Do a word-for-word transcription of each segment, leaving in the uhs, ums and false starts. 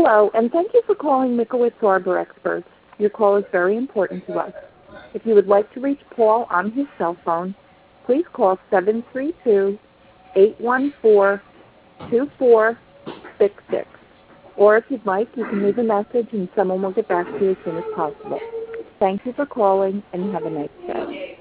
Hello, and thank you for calling Mikowitz Arbor Experts. Your call is very important to us. If you would like to reach Paul on his cell phone, please call seven three two, eight one four, two four six six. Or if you'd like, you can leave a message and someone will get back to you as soon as possible. Thank you for calling, and have a nice day.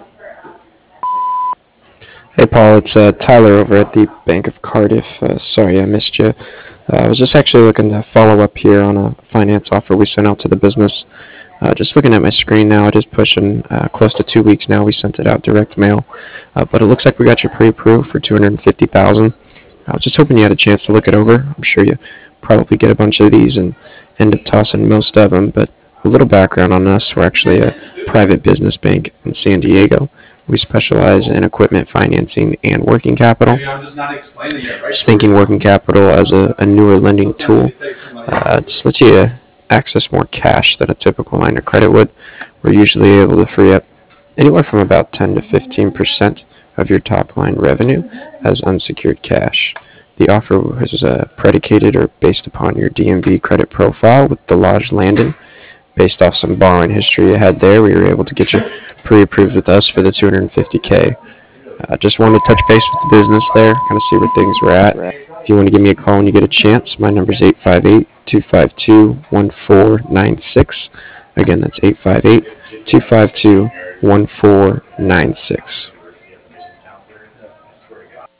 Hey Paul, it's uh, Tyler over at the Bank of Cardiff. Uh, sorry I missed you. Uh, I was just actually looking to follow up here on a finance offer we sent out to the business. Uh, just looking at my screen now, it is pushing uh, close to two weeks now. We sent it out direct mail, uh, but it looks like we got you pre-approved for two hundred fifty thousand dollars. I was just hoping you had a chance to look it over. I'm sure you probably get a bunch of these and end up tossing most of them, but a little background on us. We're actually a private business bank in San Diego. We specialize in equipment financing and working capital. Just thinking working capital as a, a newer lending tool. Uh, just lets you access more cash than a typical line of credit would. We're usually able to free up anywhere from about ten to fifteen percent of your top line revenue as unsecured cash. The offer is uh, predicated or based upon your D M V credit profile with Delage Landon. Based off some borrowing history you had there, we were able to get you pre-approved with us for the two hundred fifty K. Uh, just wanted to touch base with the business there, kind of see where things were at. If you want to give me a call when you get a chance, my number is eight five eight, two five two, one four nine six. Again, that's eight five eight, two five two, one four nine six.